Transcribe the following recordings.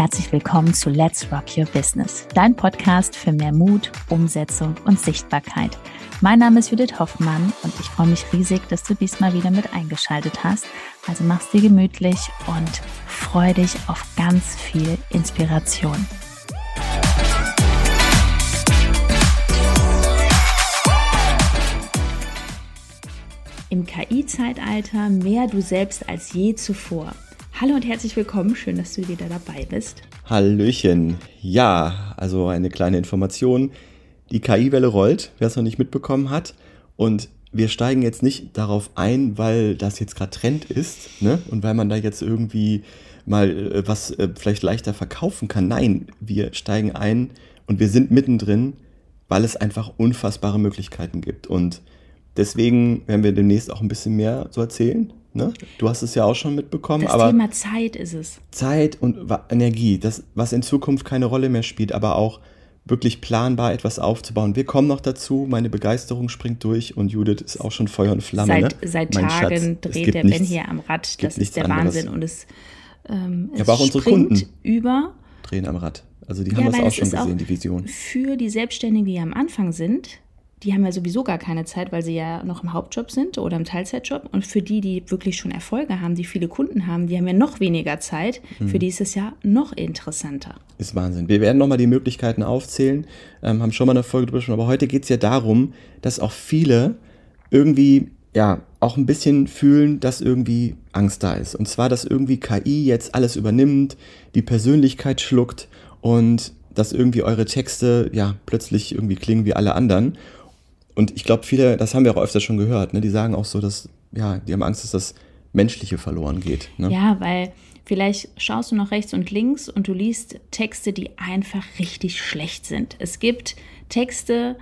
herzlich willkommen zu Let's Rock Your Business, dein Podcast für mehr Mut, Umsetzung und Sichtbarkeit. Mein Name ist Judith Hoffmann und ich freue mich riesig, dass du diesmal wieder mit eingeschaltet hast. Also mach's dir gemütlich und freu dich auf ganz viel Inspiration. Im KI-Zeitalter mehr du selbst als je zuvor. Hallo und herzlich willkommen, schön, dass du wieder dabei bist. Hallöchen. Ja, also eine kleine Information. Die KI-Welle rollt, wer es noch nicht mitbekommen hat. Und wir steigen jetzt nicht darauf ein, weil das jetzt gerade Trend ist, ne? Und weil man da jetzt irgendwie mal was vielleicht leichter verkaufen kann. Nein, wir steigen ein und wir sind mittendrin, weil es einfach unfassbare Möglichkeiten gibt. Und deswegen werden wir demnächst auch ein bisschen mehr so erzählen. Ne? Du hast es ja auch schon mitbekommen. Das Thema Zeit ist es. Zeit und Energie, das, was in Zukunft keine Rolle mehr spielt, aber auch wirklich planbar etwas aufzubauen. Wir kommen noch dazu, meine Begeisterung springt durch und Judith ist auch schon Feuer und Flamme. Seit Tagen dreht der Ben hier am Rad, das ist der Wahnsinn. Und es aber auch unsere Kunden über. Drehen am Rad. Also die haben das auch schon gesehen, die Vision. Für die Selbstständigen, die am Anfang sind, die haben ja sowieso gar keine Zeit, weil sie ja noch im Hauptjob sind oder im Teilzeitjob. Und für die, die wirklich schon Erfolge haben, die viele Kunden haben, die haben ja noch weniger Zeit. Für die ist es ja noch interessanter. Ist Wahnsinn. Wir werden nochmal die Möglichkeiten aufzählen, haben schon mal eine Folge drüber gesprochen. Aber heute geht es ja darum, dass auch viele irgendwie ja auch ein bisschen fühlen, dass irgendwie Angst da ist. Und zwar, dass irgendwie KI jetzt alles übernimmt, die Persönlichkeit schluckt und dass irgendwie eure Texte ja plötzlich irgendwie klingen wie alle anderen. Und ich glaube, viele, das haben wir auch öfter schon gehört, ne, die sagen auch so, dass, ja, die haben Angst, dass das Menschliche verloren geht. Ne? Ja, weil vielleicht schaust du nach rechts und links und du liest Texte, die einfach richtig schlecht sind. Es gibt Texte,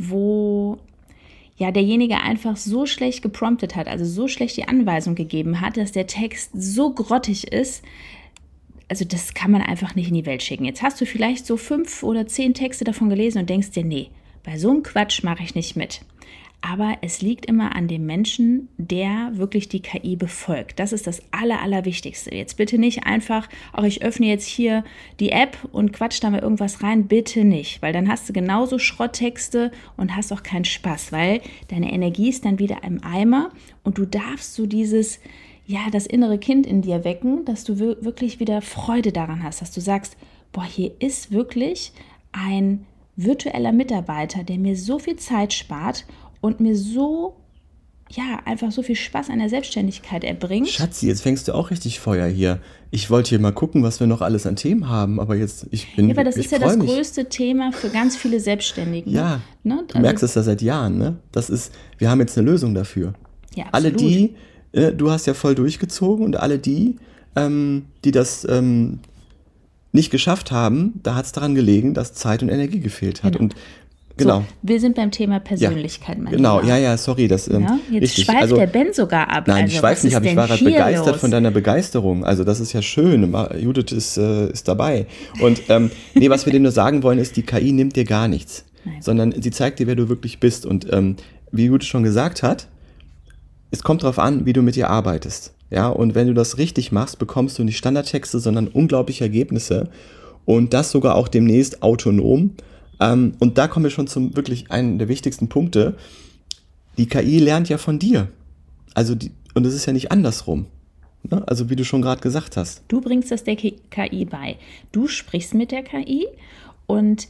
wo ja derjenige einfach so schlecht gepromptet hat, also so schlecht die Anweisung gegeben hat, dass der Text so grottig ist. Also das kann man einfach nicht in die Welt schicken. Jetzt hast du vielleicht so 5 oder 10 Texte davon gelesen und denkst dir, nee, bei so einem Quatsch mache ich nicht mit. Aber es liegt immer an dem Menschen, der wirklich die KI befolgt. Das ist das Allerwichtigste. Jetzt bitte nicht einfach, auch ich öffne jetzt hier die App und quatsch da mal irgendwas rein. Bitte nicht, weil dann hast du genauso Schrotttexte und hast auch keinen Spaß, weil deine Energie ist dann wieder im Eimer und du darfst so dieses, ja, das innere Kind in dir wecken, dass du wirklich wieder Freude daran hast, dass du sagst, boah, hier ist wirklich ein virtueller Mitarbeiter, der mir so viel Zeit spart und mir so, ja, einfach so viel Spaß an der Selbstständigkeit erbringt. Schatzi, jetzt fängst du auch richtig Feuer hier. Ich wollte hier mal gucken, was wir noch alles an Themen haben, aber jetzt, Ja, aber das ist ja das größte Thema für ganz viele Selbstständigen. Ja, ne? Du merkst es ja seit Jahren, ne? Wir haben jetzt eine Lösung dafür. Ja, absolut. Alle die, du hast ja voll durchgezogen und alle die, die das nicht geschafft haben, da hat es daran gelegen, dass Zeit und Energie gefehlt hat. Genau. Und genau. So, wir sind beim Thema Persönlichkeit, mein Genau, Lieber. ja, sorry, das Ja, jetzt richtig. schweift der Ben sogar ab. Nein, also, ich schweife nicht ab, ich war gerade begeistert von deiner Begeisterung. Also das ist ja schön, Judith ist dabei. Und nee, was wir dem nur sagen wollen, ist, die KI nimmt dir gar nichts, sondern sie zeigt dir, wer du wirklich bist. Und wie Judith schon gesagt hat, es kommt darauf an, wie du mit ihr arbeitest. Ja, und wenn du das richtig machst, bekommst du nicht Standardtexte, sondern unglaubliche Ergebnisse und das sogar auch demnächst autonom. Und da kommen wir schon zum wirklich einen der wichtigsten Punkte. Die KI lernt ja von dir. Und es ist ja nicht andersrum. Ne? Also wie du schon gerade gesagt hast. Du bringst das der KI bei. Du sprichst mit der KI und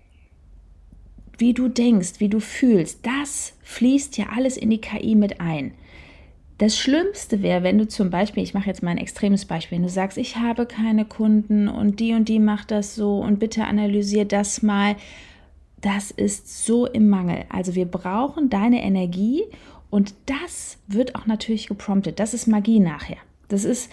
wie du denkst, wie du fühlst, das fließt ja alles in die KI mit ein. Das Schlimmste wäre, wenn du zum Beispiel, ich mache jetzt mal ein extremes Beispiel, wenn du sagst, ich habe keine Kunden und die macht das so und bitte analysier das mal. Das ist so im Mangel. Also wir brauchen deine Energie und das wird auch natürlich gepromptet. Das ist Magie nachher. Das ist...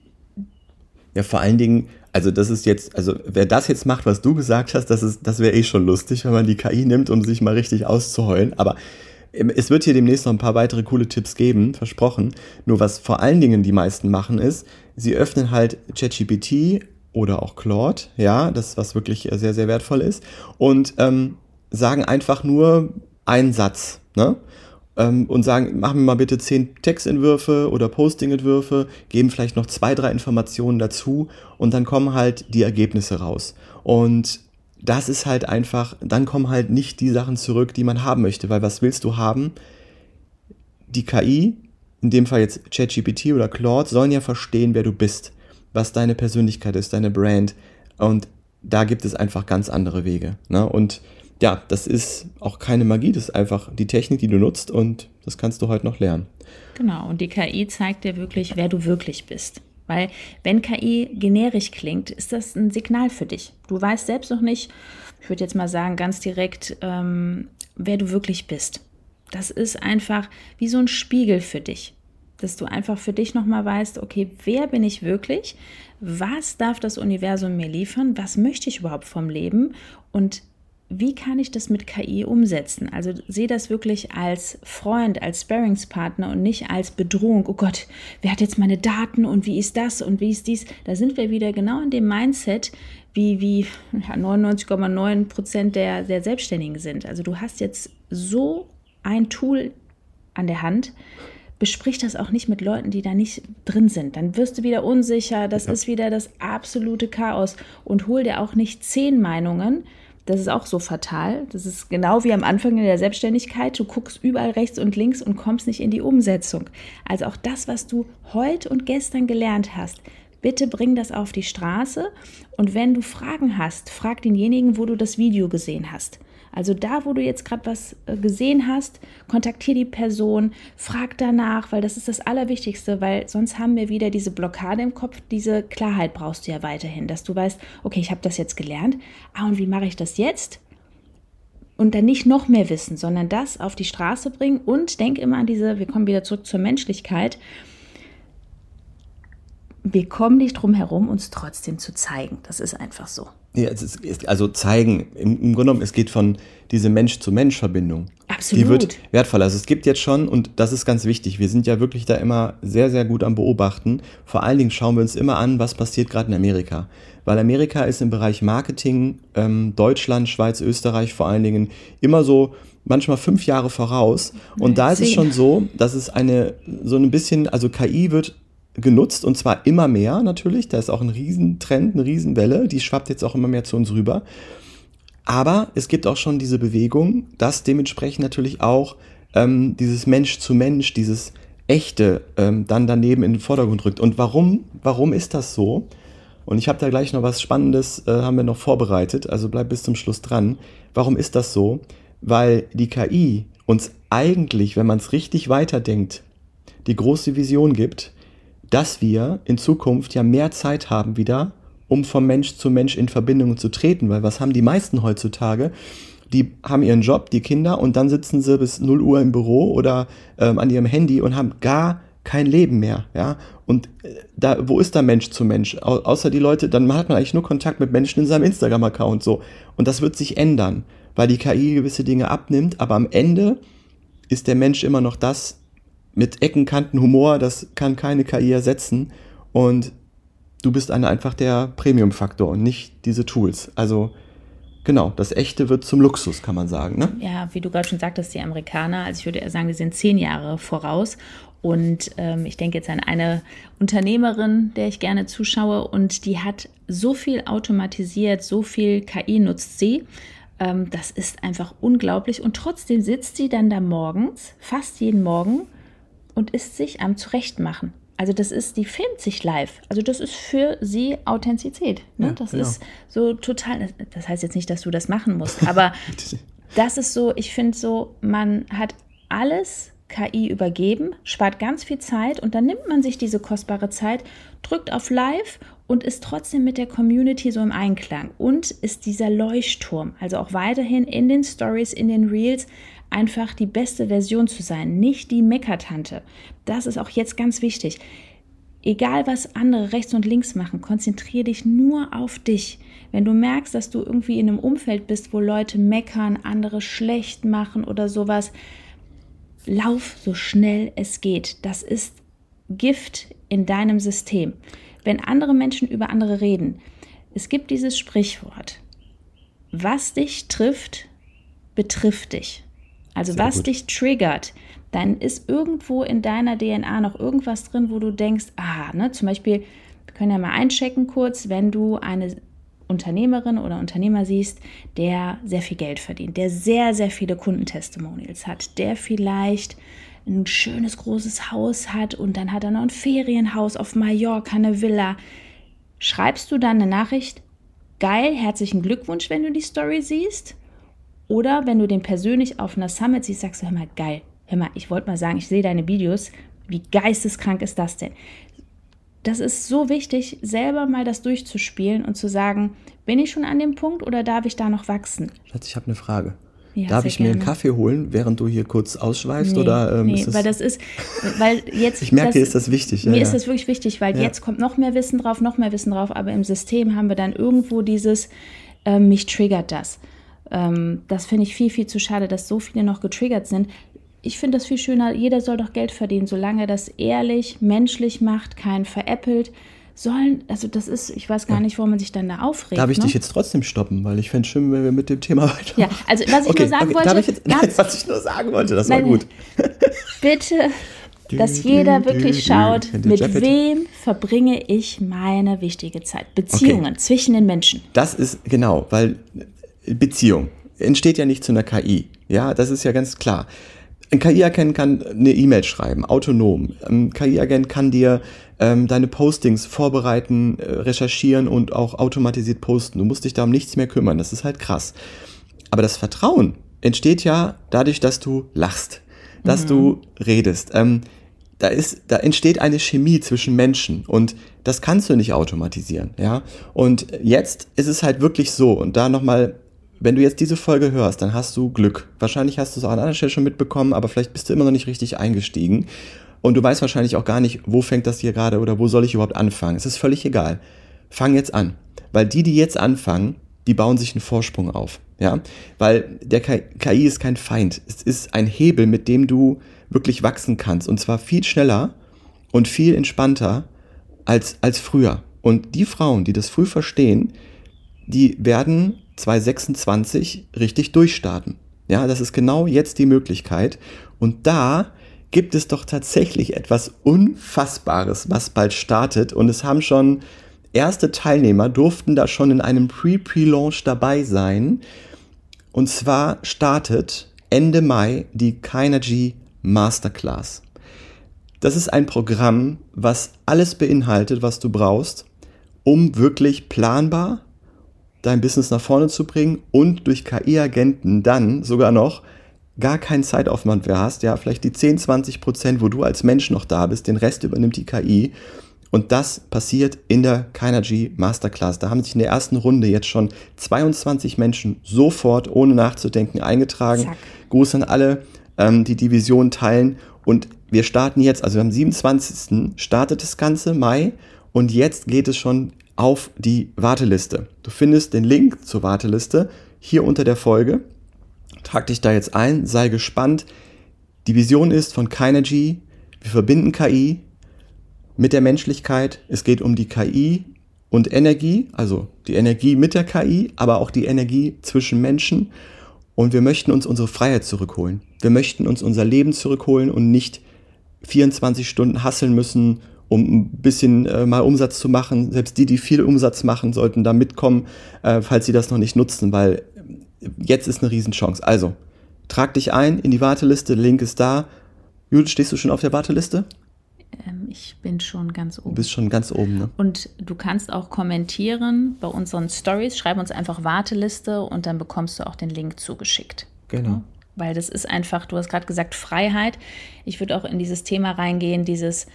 Ja, vor allen Dingen, also das ist jetzt, also wer das jetzt macht, was du gesagt hast, das wäre schon lustig, wenn man die KI nimmt, um sich mal richtig auszuheulen, aber es wird hier demnächst noch ein paar weitere coole Tipps geben, versprochen. Nur was vor allen Dingen die meisten machen ist, sie öffnen halt ChatGPT oder auch Claude, ja, das was wirklich sehr, sehr wertvoll ist und sagen einfach nur einen Satz, ne? und sagen, mach mir mal bitte 10 Textentwürfe oder Posting-Entwürfe, geben vielleicht noch 2, 3 Informationen dazu und dann kommen halt die Ergebnisse raus. Und das ist halt einfach, dann kommen halt nicht die Sachen zurück, die man haben möchte, weil was willst du haben? Die KI, in dem Fall jetzt ChatGPT oder Claude, sollen ja verstehen, wer du bist, was deine Persönlichkeit ist, deine Brand, und da gibt es einfach ganz andere Wege, ne? Und ja, das ist auch keine Magie, das ist einfach die Technik, die du nutzt, und das kannst du heute noch lernen. Genau, und die KI zeigt dir wirklich, wer du wirklich bist. Weil wenn KI generisch klingt, ist das ein Signal für dich. Du weißt selbst noch nicht, ich würde jetzt mal sagen, ganz direkt, wer du wirklich bist. Das ist einfach wie so ein Spiegel für dich, dass du einfach für dich nochmal weißt, okay, wer bin ich wirklich? Was darf das Universum mir liefern? Was möchte ich überhaupt vom Leben? Und wie kann ich das mit KI umsetzen? Also sehe das wirklich als Freund, als Sparringspartner und nicht als Bedrohung. Oh Gott, wer hat jetzt meine Daten und wie ist das und wie ist dies? Da sind wir wieder genau in dem Mindset, wie 99,9% der Selbstständigen sind. Also du hast jetzt so ein Tool an der Hand, besprich das auch nicht mit Leuten, die da nicht drin sind. Dann wirst du wieder unsicher, das ist wieder das absolute Chaos, und hol dir auch nicht 10 Meinungen. Das ist auch so fatal. Das ist genau wie am Anfang in der Selbstständigkeit. Du guckst überall rechts und links und kommst nicht in die Umsetzung. Also auch das, was du heute und gestern gelernt hast, bitte bring das auf die Straße. Und wenn du Fragen hast, frag denjenigen, wo du das Video gesehen hast. Also da, wo du jetzt gerade was gesehen hast, kontaktiere die Person, frag danach, weil das ist das Allerwichtigste, weil sonst haben wir wieder diese Blockade im Kopf. Diese Klarheit brauchst du ja weiterhin, dass du weißt, okay, ich habe das jetzt gelernt, und wie mache ich das jetzt? Und dann nicht noch mehr wissen, sondern das auf die Straße bringen, und denk immer an wir kommen wieder zurück zur Menschlichkeit, wir kommen nicht drum herum, uns trotzdem zu zeigen. Das ist einfach so. Ja, also zeigen, im Grunde genommen, es geht von diese Mensch-zu-Mensch-Verbindung. Absolut. Die wird wertvoller. Also es gibt jetzt schon, und das ist ganz wichtig, wir sind ja wirklich da immer sehr, sehr gut am Beobachten. Vor allen Dingen schauen wir uns immer an, was passiert gerade in Amerika. Weil Amerika ist im Bereich Marketing, Deutschland, Schweiz, Österreich vor allen Dingen immer so manchmal 5 Jahre voraus. Und da ist es schon so, dass es so ein bisschen, also KI wird genutzt, und zwar immer mehr natürlich. Da ist auch ein Riesentrend, eine Riesenwelle, die schwappt jetzt auch immer mehr zu uns rüber. Aber es gibt auch schon diese Bewegung, dass dementsprechend natürlich auch dieses Mensch zu Mensch, dieses Echte dann daneben in den Vordergrund rückt. Und warum ist das so? Und ich habe da gleich noch was Spannendes, haben wir noch vorbereitet, also bleib bis zum Schluss dran. Warum ist das so? Weil die KI uns eigentlich, wenn man es richtig weiterdenkt, die große Vision gibt, dass wir in Zukunft ja mehr Zeit haben wieder, um vom Mensch zu Mensch in Verbindung zu treten. Weil was haben die meisten heutzutage? Die haben ihren Job, die Kinder, und dann sitzen sie bis 0 Uhr im Büro oder an ihrem Handy und haben gar kein Leben mehr. Ja? Und wo ist da Mensch zu Mensch? Außer die Leute, dann hat man eigentlich nur Kontakt mit Menschen in seinem Instagram-Account. So. Und das wird sich ändern, weil die KI gewisse Dinge abnimmt. Aber am Ende ist der Mensch immer noch das, mit Ecken, Kanten, Humor, das kann keine KI ersetzen, und du bist einfach der Premium-Faktor und nicht diese Tools. Also genau, das Echte wird zum Luxus, kann man sagen, ne? Ja, wie du gerade schon sagtest, die Amerikaner, also ich würde eher sagen, die sind 10 Jahre voraus, und ich denke jetzt an eine Unternehmerin, der ich gerne zuschaue, und die hat so viel automatisiert, so viel KI nutzt sie. Das ist einfach unglaublich, und trotzdem sitzt sie dann da morgens, fast jeden Morgen, und ist sich am Zurechtmachen. Also die filmt sich live. Also das ist für sie Authentizität. Ne? Ja, das genau. ist so total, das heißt jetzt nicht, dass du das machen musst, aber das ist so, ich finde so, man hat alles KI übergeben, spart ganz viel Zeit, und dann nimmt man sich diese kostbare Zeit, drückt auf Live und ist trotzdem mit der Community so im Einklang und ist dieser Leuchtturm, also auch weiterhin in den Stories, in den Reels, einfach die beste Version zu sein, nicht die Meckertante. Das ist auch jetzt ganz wichtig. Egal, was andere rechts und links machen, konzentriere dich nur auf dich. Wenn du merkst, dass du irgendwie in einem Umfeld bist, wo Leute meckern, andere schlecht machen oder sowas, lauf so schnell es geht. Das ist Gift in deinem System. Wenn andere Menschen über andere reden, es gibt dieses Sprichwort, was dich trifft, betrifft dich. Also sehr was gut. Dich triggert, dann ist irgendwo in deiner DNA noch irgendwas drin, wo du denkst, zum Beispiel, wir können ja mal einchecken kurz, wenn du eine Unternehmerin oder Unternehmer siehst, der sehr viel Geld verdient, der sehr, sehr viele Kundentestimonials hat, der vielleicht ein schönes, großes Haus hat und dann hat er noch ein Ferienhaus auf Mallorca, eine Villa. Schreibst du dann eine Nachricht, geil, herzlichen Glückwunsch, wenn du die Story siehst? Oder wenn du den persönlich auf einer Summit siehst, sagst du, hör mal, geil, ich wollte mal sagen, ich sehe deine Videos, wie geisteskrank ist das denn? Das ist so wichtig, selber mal das durchzuspielen und zu sagen, bin ich schon an dem Punkt oder darf ich da noch wachsen? Schatz, ich habe eine Frage. Ja, darf ich mir einen Kaffee holen, während du hier kurz ausschweifst? Nee, oder, weil jetzt... Ich merke, dir ist das wichtig. Mir ist das wirklich wichtig, weil jetzt kommt noch mehr Wissen drauf, aber im System haben wir dann irgendwo dieses, mich triggert das. Das finde ich viel, viel zu schade, dass so viele noch getriggert sind. Ich finde das viel schöner, jeder soll doch Geld verdienen, solange er das ehrlich, menschlich macht, keinen veräppelt. Das ist, ich weiß gar nicht, warum man sich dann da aufregt. Darf ich dich jetzt trotzdem stoppen, weil ich fände es schön, wenn wir mit dem Thema weitermachen. Ja, also was ich nur sagen wollte. Was ich nur sagen wollte, das war gut. Bitte, dass jeder wirklich schaut, mit wem verbringe ich meine wichtige Zeit. Beziehungen zwischen den Menschen. Das ist, genau, weil Beziehung entsteht ja nicht zu einer KI. Ja, das ist ja ganz klar. Ein KI-Agent kann eine E-Mail schreiben, autonom. Ein KI-Agent kann dir deine Postings vorbereiten, recherchieren und auch automatisiert posten. Du musst dich da um nichts mehr kümmern. Das ist halt krass. Aber das Vertrauen entsteht ja dadurch, dass du lachst, dass du redest. Da entsteht eine Chemie zwischen Menschen und das kannst du nicht automatisieren. Ja? Und jetzt ist es halt wirklich so, und da nochmal, wenn du jetzt diese Folge hörst, dann hast du Glück. Wahrscheinlich hast du es auch an anderer Stelle schon mitbekommen, aber vielleicht bist du immer noch nicht richtig eingestiegen. Und du weißt wahrscheinlich auch gar nicht, wo fängt das hier gerade oder wo soll ich überhaupt anfangen. Es ist völlig egal. Fang jetzt an. Weil die jetzt anfangen, die bauen sich einen Vorsprung auf. Ja? Weil der KI ist kein Feind. Es ist ein Hebel, mit dem du wirklich wachsen kannst. Und zwar viel schneller und viel entspannter als früher. Und die Frauen, die das früh verstehen, die werden 2026 richtig durchstarten. Ja, das ist genau jetzt die Möglichkeit. Und da gibt es doch tatsächlich etwas Unfassbares, was bald startet. Und es haben schon erste Teilnehmer, durften da schon in einem Pre-Launch dabei sein. Und zwar startet Ende Mai die Kinergy Masterclass. Das ist ein Programm, was alles beinhaltet, was du brauchst, um wirklich planbar dein Business nach vorne zu bringen und durch KI-Agenten dann sogar noch gar keinen Zeitaufwand mehr hast, ja, vielleicht die 10-20%, wo du als Mensch noch da bist, den Rest übernimmt die KI und das passiert in der Kinergy Masterclass. Da haben sich in der ersten Runde jetzt schon 22 Menschen sofort, ohne nachzudenken, eingetragen. Zack. Gruß an alle, die Vision teilen und wir starten jetzt, also am 27. startet das Ganze, Mai, und jetzt geht es schon auf die Warteliste. Du findest den Link zur Warteliste hier unter der Folge. Trag dich da jetzt ein, sei gespannt. Die Vision ist von Kinergy, wir verbinden KI mit der Menschlichkeit. Es geht um die KI und Energie, also die Energie mit der KI, aber auch die Energie zwischen Menschen. Und wir möchten uns unsere Freiheit zurückholen. Wir möchten uns unser Leben zurückholen und nicht 24 Stunden hustlen müssen, um ein bisschen mal Umsatz zu machen. Selbst die viel Umsatz machen, sollten da mitkommen, falls sie das noch nicht nutzen, weil jetzt ist eine Riesenchance. Also, trag dich ein in die Warteliste, der Link ist da. Judith, stehst du schon auf der Warteliste? Ich bin schon ganz oben. Du bist schon ganz oben, ne? Und du kannst auch kommentieren bei unseren Stories. Schreib uns einfach Warteliste und dann bekommst du auch den Link zugeschickt. Genau. Ja? Weil das ist einfach, du hast gerade gesagt, Freiheit. Ich würde auch in dieses Thema reingehen, dieses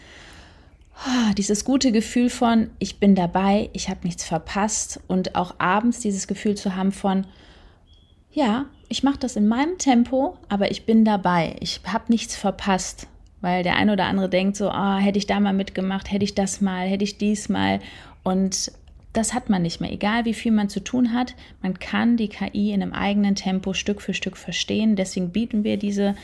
gute Gefühl von, ich bin dabei, ich habe nichts verpasst und auch abends dieses Gefühl zu haben von, ja, ich mache das in meinem Tempo, aber ich bin dabei, ich habe nichts verpasst, weil der eine oder andere denkt so, hätte ich da mal mitgemacht, hätte ich das mal, hätte ich dies mal und das hat man nicht mehr, egal wie viel man zu tun hat, man kann die KI in einem eigenen Tempo Stück für Stück verstehen, deswegen bieten wir diese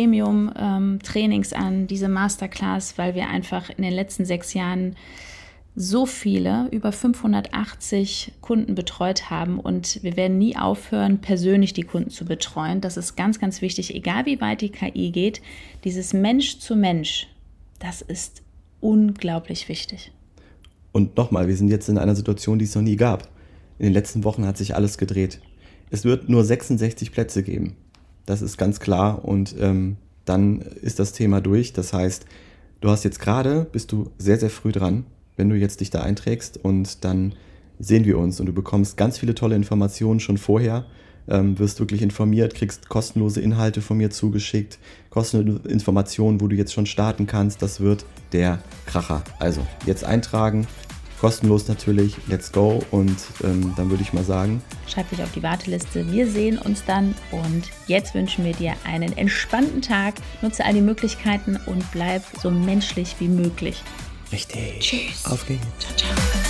Premium-Trainings an, diese Masterclass, weil wir einfach in den letzten 6 Jahren so viele, über 580 Kunden betreut haben und wir werden nie aufhören, persönlich die Kunden zu betreuen. Das ist ganz, ganz wichtig, egal wie weit die KI geht. Dieses Mensch zu Mensch, das ist unglaublich wichtig. Und nochmal, wir sind jetzt in einer Situation, die es noch nie gab. In den letzten Wochen hat sich alles gedreht. Es wird nur 66 Plätze geben. Das ist ganz klar und dann ist das Thema durch. Das heißt, du hast jetzt gerade, bist du sehr, sehr früh dran, wenn du jetzt dich da einträgst und dann sehen wir uns und du bekommst ganz viele tolle Informationen schon vorher, wirst wirklich informiert, kriegst kostenlose Inhalte von mir zugeschickt, kostenlose Informationen, wo du jetzt schon starten kannst. Das wird der Kracher. Also jetzt eintragen, kostenlos natürlich, let's go und dann würde ich mal sagen, schreib dich auf die Warteliste, wir sehen uns dann und jetzt wünschen wir dir einen entspannten Tag, nutze all die Möglichkeiten und bleib so menschlich wie möglich. Richtig. Tschüss. Auf geht's. Ciao, ciao.